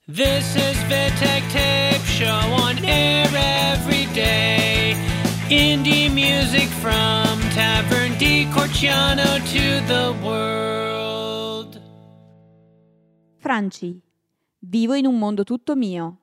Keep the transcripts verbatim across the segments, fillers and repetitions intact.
This is Vitek Tape Show on air every day. Indie music from Tavern di Corciano to the world. Franci, vivo in un mondo tutto mio.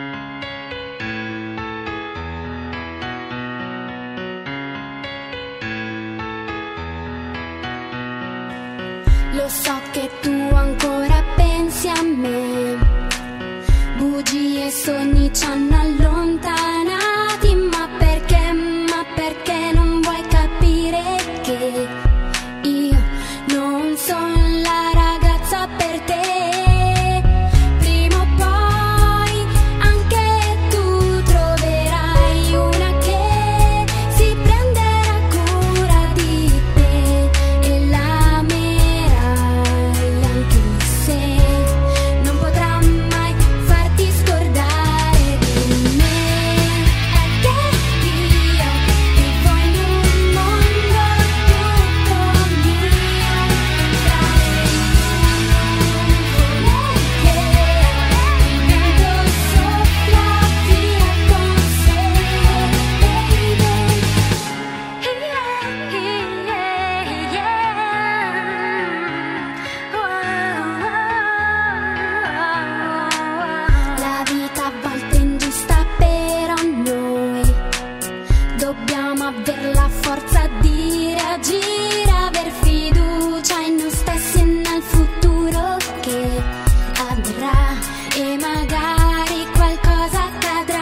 Lo so che tu ancora pensi a me. Bugie e sogni ci hanno allontanati, ma perché, ma perché non vuoi capire che io non sono la ragazza per te? Prima o poi anche tu troverai una che si prenderà cura di te e l'amerai anche se non potrà mai farti scordare di me. È che io vivo in un mondo tutto mio, tra le nuvole che il vento soffia via con sé, La vita a volte è ingiusta, però noi dobbiamo aver la forza di reagire, aver fiducia in noi stessi e nel futuro che avverrà e magari qualcosa accadrà.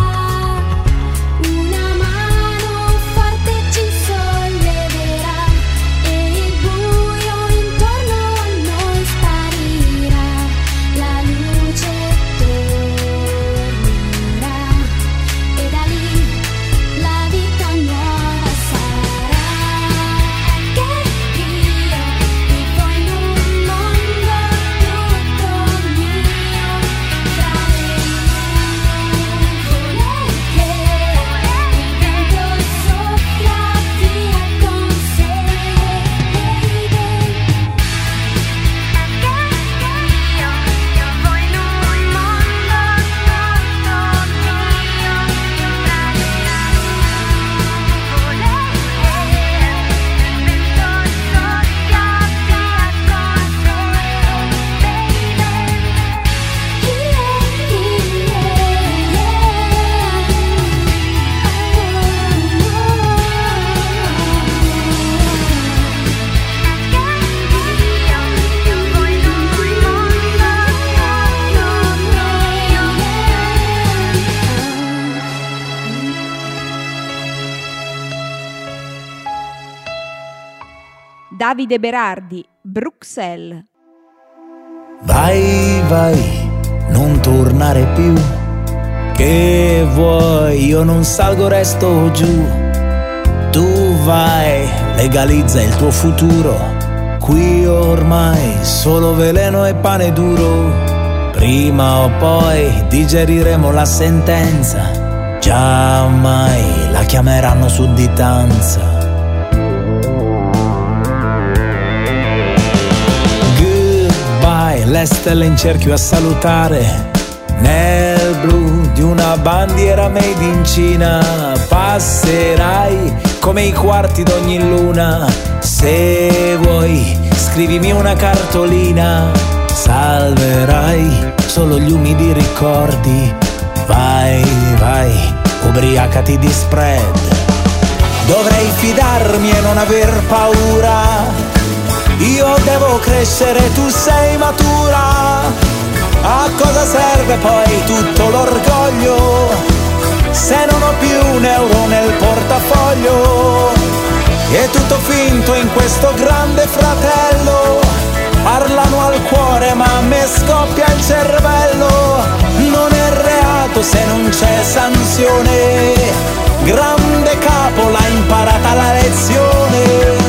Una mano forte ci solleverà e il buio intorno a noi sparirà, la luce tornerà e da lì la vita nuova sarà. È che io vivo in un mondo tutto mio, tra le nuvole che il vento soffia via con sé, baby. È che io vivo in un mondo tutto mio, tra le nuvole che il vento soffia via con Davide Berardi, Bruxelles. Vai, vai, non tornare più. Che vuoi, io non salgo, resto giù. Tu vai, legalizza il tuo futuro. Qui ormai solo veleno e pane duro. Prima o poi digeriremo la sentenza. Giammai la chiameranno sudditanza. Le stelle in cerchio a salutare, nel blu di una bandiera made in Cina. Passerai come i quarti d'ogni luna. Se vuoi scrivimi una cartolina. Salverai solo gli umidi ricordi. Vai, vai, ubriacati di spread. Dovrei fidarmi e non aver paura. Io devo crescere, tu sei matura. A cosa serve poi tutto l'orgoglio se non ho più un euro nel portafoglio? È tutto finto in questo grande fratello. Parlano al cuore ma a me scoppia il cervello. Non è reato se non c'è sanzione. Grande capo l'ha imparata la lezione.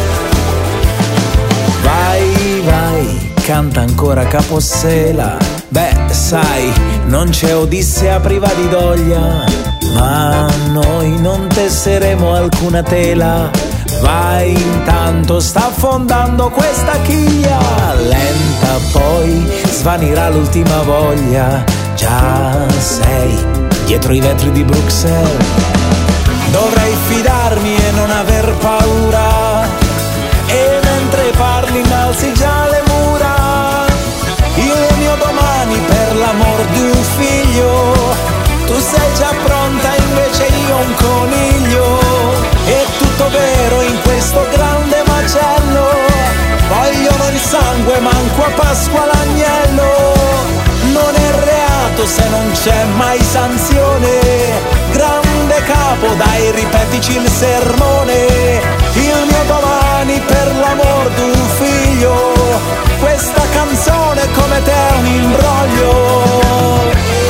Canta ancora Capossela, Beh, sai, non c'è Odissea priva di doglia, ma noi non tesseremo alcuna tela. Vai, intanto sta affondando questa chiglia, lenta poi svanirà l'ultima voglia. Già sei dietro i vetri di Bruxelles. Dovrei fidarmi e non aver paura, e mentre parli innalzi già le mura. Il mio domani per l'amor di un figlio, tu sei già pronta invece io un coniglio. È tutto vero in questo grande macello, vogliono il sangue manco a Pasqua l'agnello. Non è reato se non c'è mai sanzione, grande capo dai ripetici il sermone. Il mio domani per l'amor d'un figlio, questa canzone come te è un imbroglio.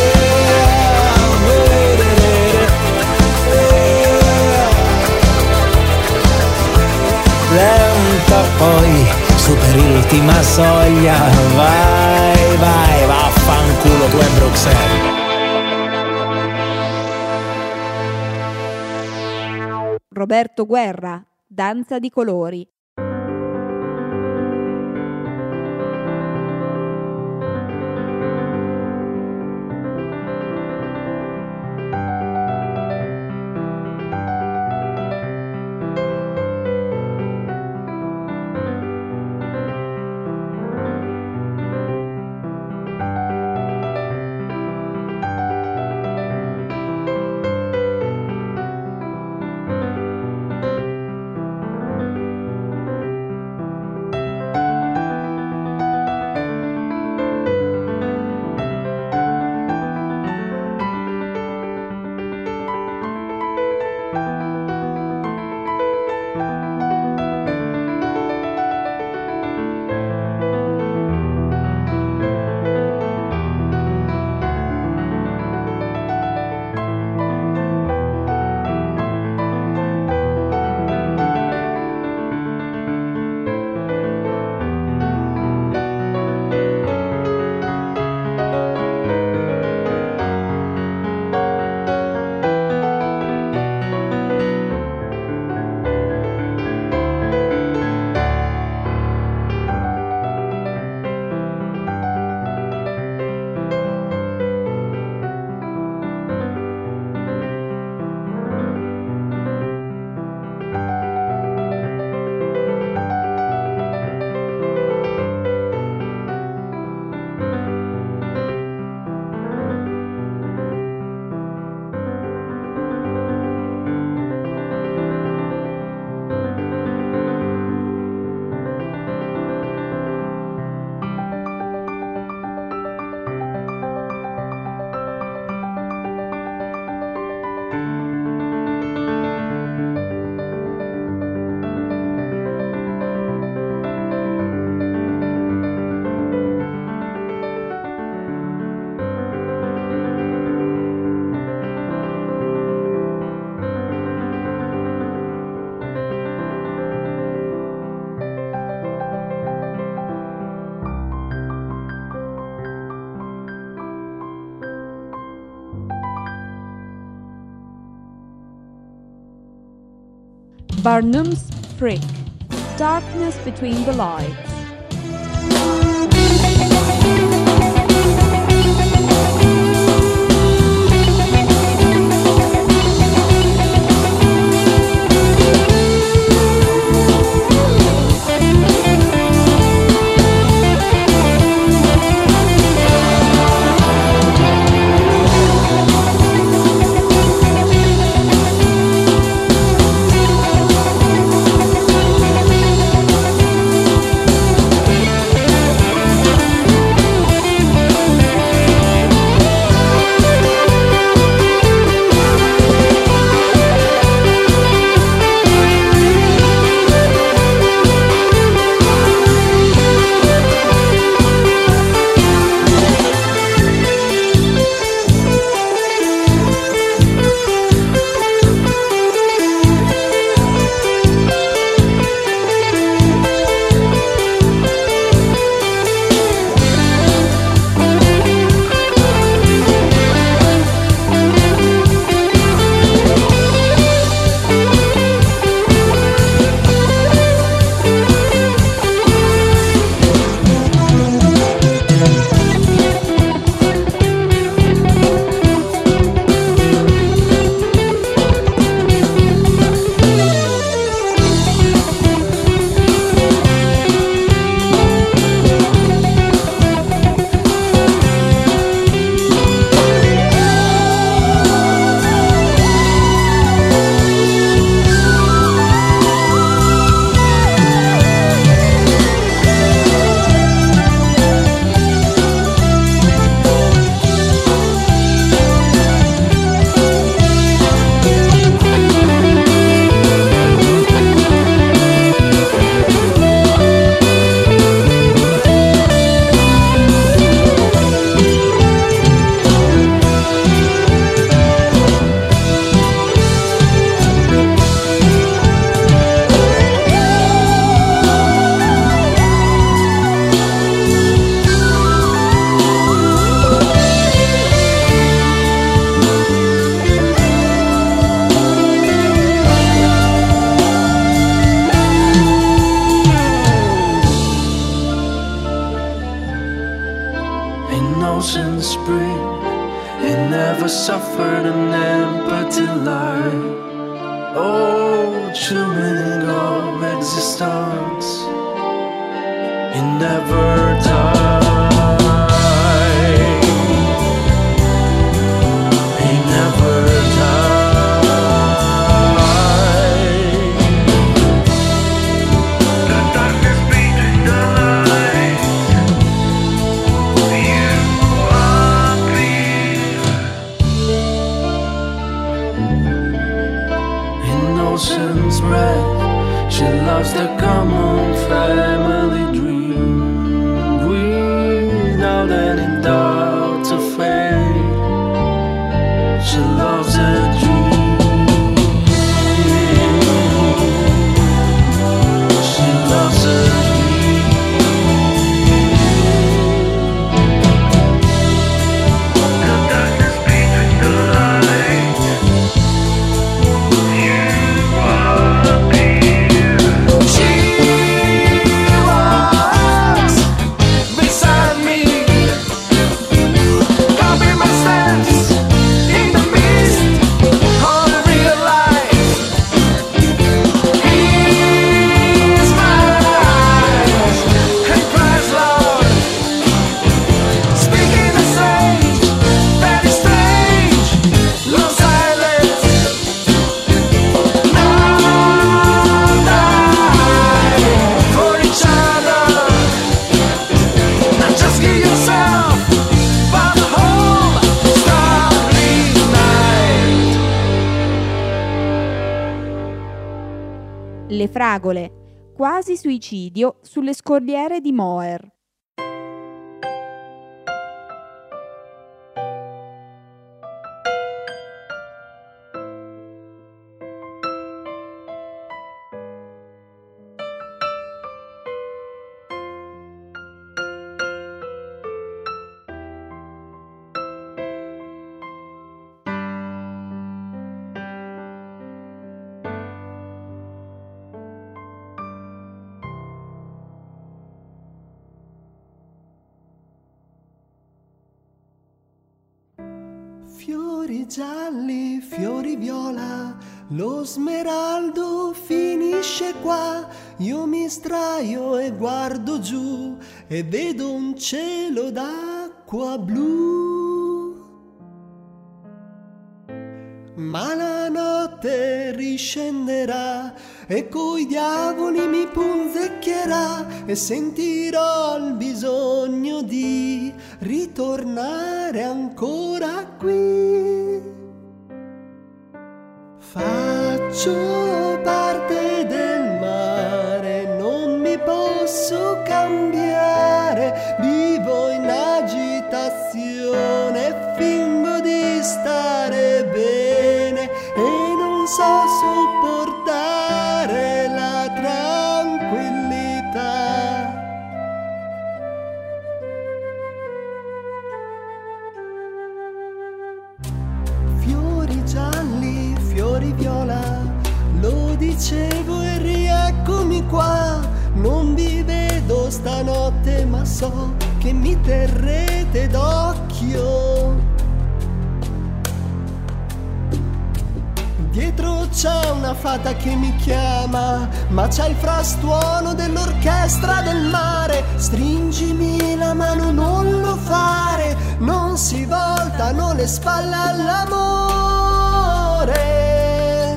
Lenta poi superi l'ultima soglia, vai, vai, vaffanculo tu e Bruxelles. Roberto Guerra, Danza di colori. Barnum's Freak, Darkness Between the Lights. spring. It never suffered an empty life. Oh, chewing of existence. It never died. It never died. The darkness between the lights. You are clear. In ocean's breath, she loves the common family dream. Without any doubt to fade, she loves a dream. She loves a dream. The darkness between the lights. You are here. She was beside me, copy my steps in the mist of real life. He smiles and cries loud, speaking a sage, very strange, low silence. Now die for each other. Now just give yourself for the whole starry night. Le fragole, quasi suicidio sulle scogliere di Moher. Fiori gialli, fiori viola, lo smeraldo finisce qua. Io mi sdraio e guardo giù e vedo un cielo d'acqua blu. Ma la notte riscenderà e coi diavoli mi punzecchierà e sentirò il bisogno di ritornare ancora qui. Faccio parte del mare, non mi posso cambiare, vivo in agitazione, fingo di stare bene e non so sopportare la tranquillità. Fiori gialli, fiori viola, lo dicevo e rieccomi qua. Non vi vedo stanotte ma so che mi terrete d'occhio. Dietro c'è una fata che mi chiama, ma c'è il frastuono dell'orchestra del mare. Stringimi la mano, non lo fare, non si voltano le spalle all'amore.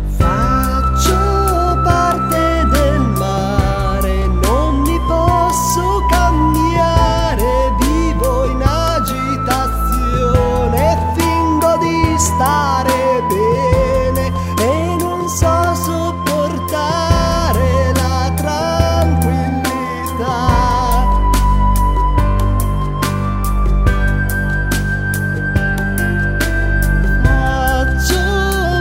Faccio parte del mare, non mi posso cambiare, vivo in agitazione, fingo di stare bene e non so sopportare la tranquillità. Faccio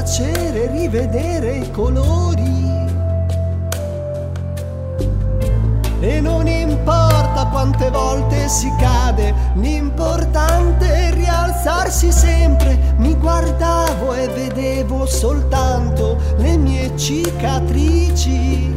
piacere rivedere i colori. E non importa quante volte si cade, l'importante è rialzarsi sempre. Mi guardavo e vedevo soltanto le mie cicatrici.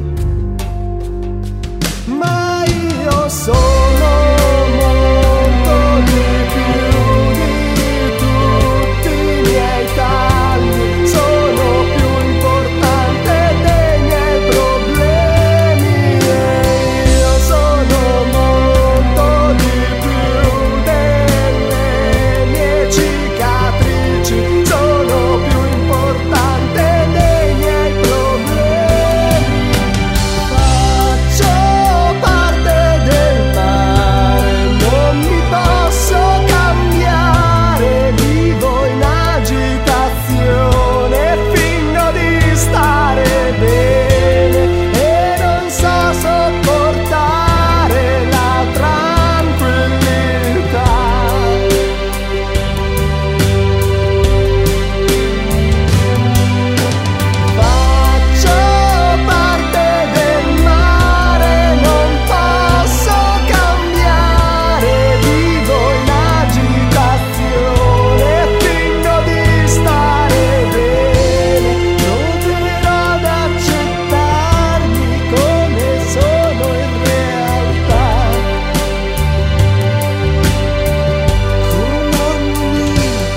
Ma io sono molto di più di tutti i miei tagli. Sono più importante dei miei problemi. E io sono molto di più delle mie cicatrici. Sono più importante dei miei problemi. Faccio parte del mare, non mi posso cambiare. Vivo in agitazione, fingo di stare bene e non so sopportare la tranquillità. Faccio parte del mare, non posso cambiare. Vivo in agitazione, fingo di stare bene. Proverò ad accettarmi come sono in realtà. Con ogni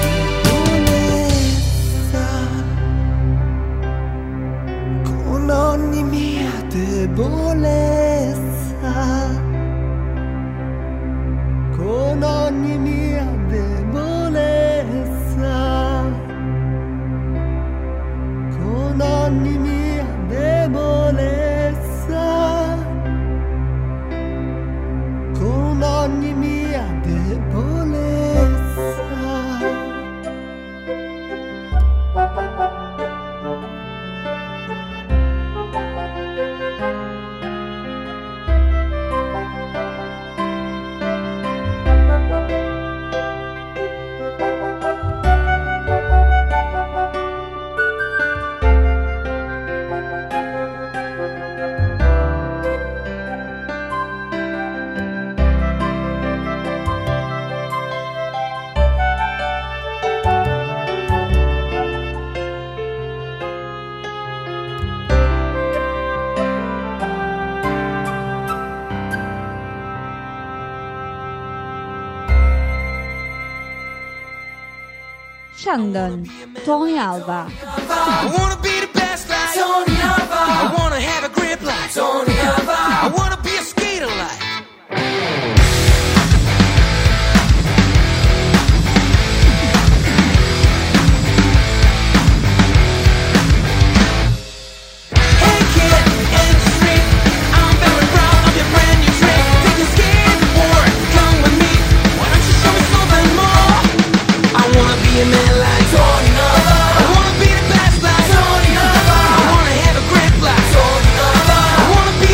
debolezza, con ogni mia debolezza, con ogni mia debolezza, con ogni mia debolezza, con ogni mia debolezza. Shandon, Tony Alva. I wanna be the best like Tony Alva. I wanna have a grip like Tony Alva. I wanna be a skater like Hey kid, in the street, I'm very proud of your brand new trick. Take your skateboard, come with me. Why don't you show me something more? I wanna be a man like Tony Alva. I wanna be the best like Tony Alva. I wanna have a grip like Tony Alva. I wanna be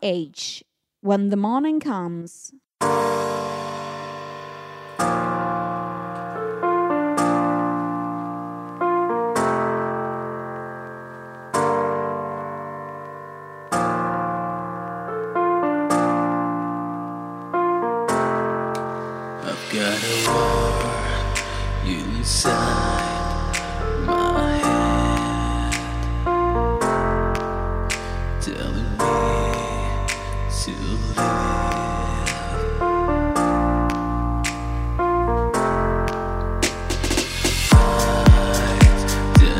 H, When the Morning Comes. I've got a war inside my head, telling me to live. Fight the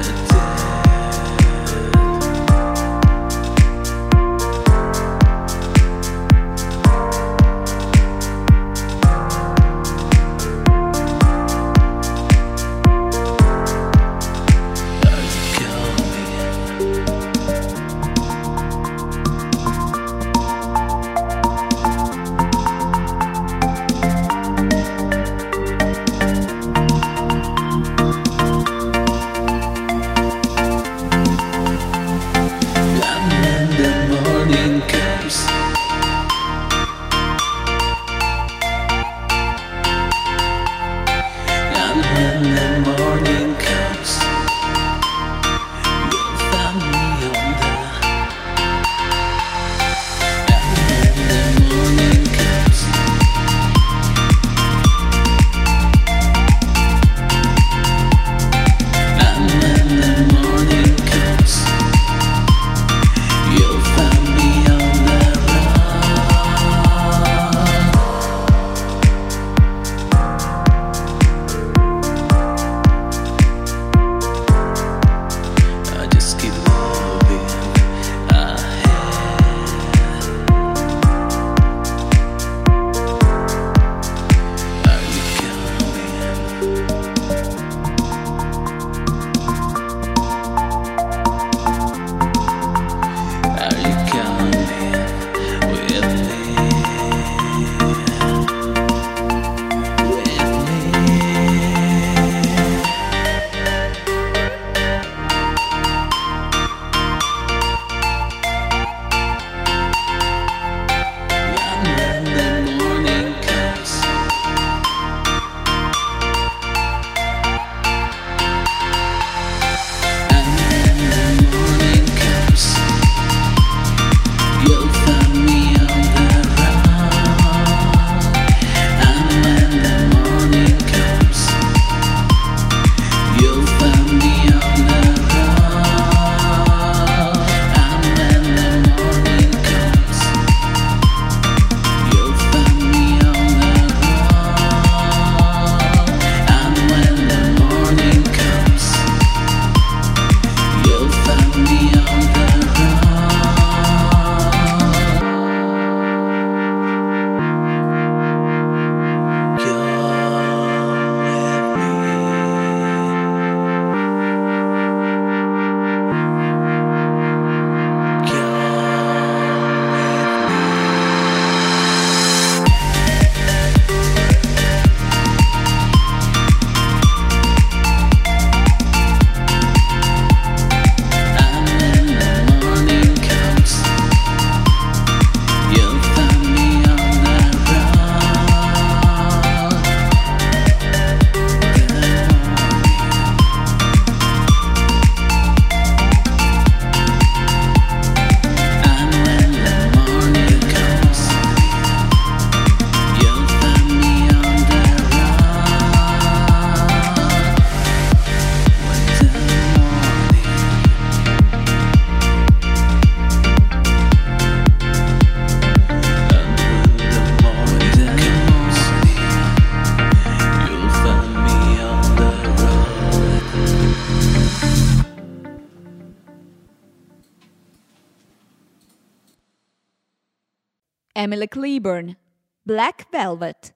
Emily Cleburne, Black Velvet.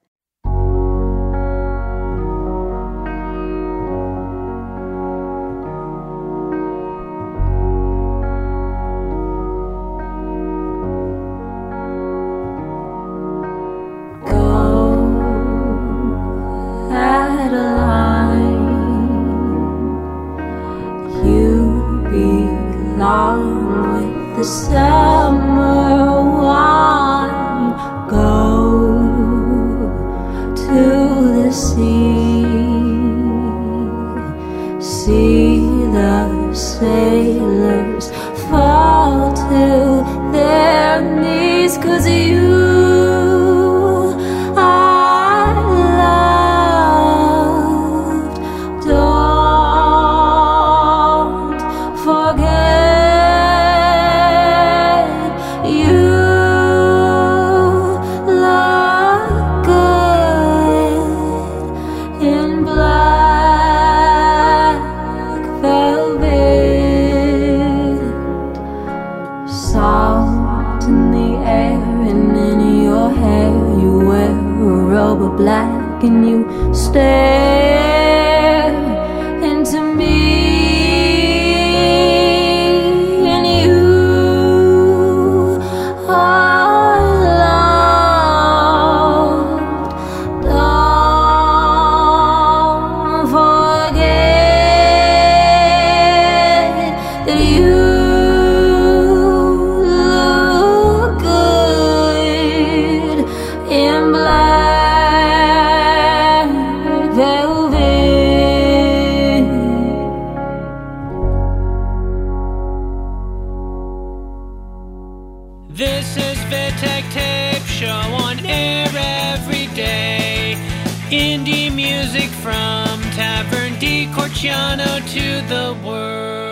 You belong with the summer wind. to their knees, 'cause you I loved. Don't forget you look good in black velvet, salt in the air and in your hair. You wear a robe of black and you stare into me, and you are loved. Don't forget that you look good in black velvet. This is Vitek Tape Show on air every day. Indie music from Tavern di Corciano to the world.